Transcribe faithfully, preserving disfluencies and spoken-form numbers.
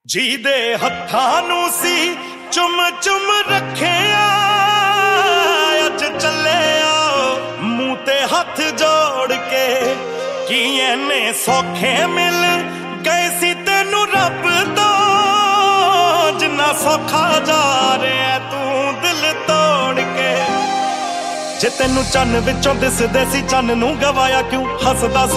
ਜਿਹਦੇ ਹੱਥਾਂ ਨੂੰ ਸੀ ਚੁੰਮ ਚੁੰਮ ਰੱਖਿਆ ਅੱਜ ਚੱਲਿਆ ਮੂੰਹ ਤੇ ਹੱਥ ਜੋੜ ਕੇ ਕੀ ਐਨੇ ਸੌਖੇ ਮਿਲ ਗਏ ਸੀ ਤੈਨੂੰ ਰੱਬ ਤੋਂ ਜਿੰਨਾ ਸੌਖਾ ਜਾ ਰਿਹਾ ਤੂੰ ਦਿਲ ਤੋੜ ਕੇ। ਜੇ ਤੈਨੂੰ ਚੰਨ ਵਿੱਚੋਂ ਦਿਸਦੇ ਸੀ ਚੰਨ ਨੂੰ ਗਵਾਇਆ ਕਿਉਂ ਹੱਸਦਾ ਸੀ